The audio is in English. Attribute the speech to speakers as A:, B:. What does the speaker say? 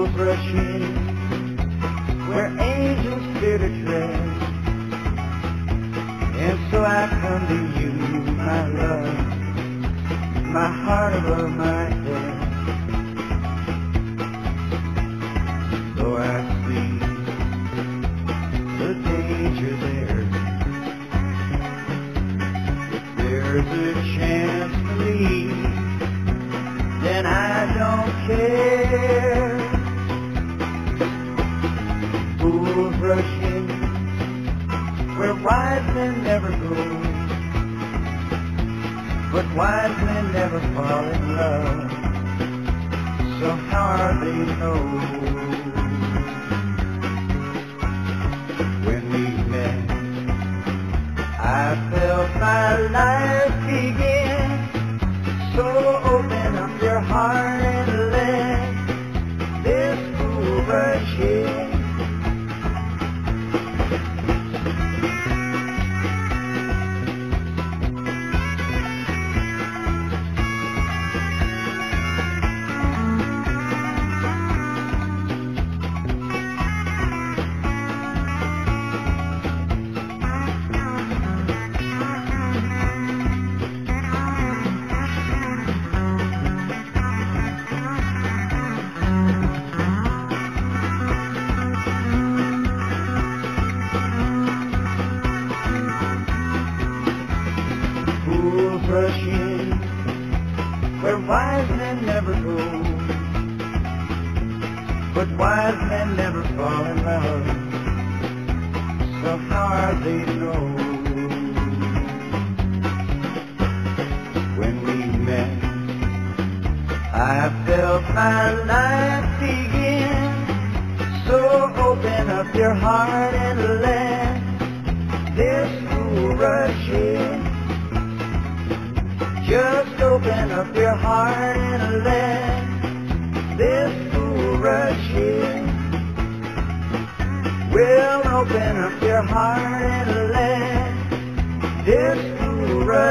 A: fools rush in, where angels fear to tread. And so I come to you, my love, my heart above my head. Though I see the danger there, if there's a chance to leave, then I don't care. Fools rush in, where wise men never go, but wise men never fall in love. So how are they to know? When we met, I felt my life begin. So open up your heart and let this fool rush in. Fools rush in, where wise men never go, but wise men never fall in love. So how are they to know? When we met, I felt my life begin. So open up your heart and let this fool rush in. Just open up your heart and let this fool rush in. Well, open up your heart and let this fool rush in.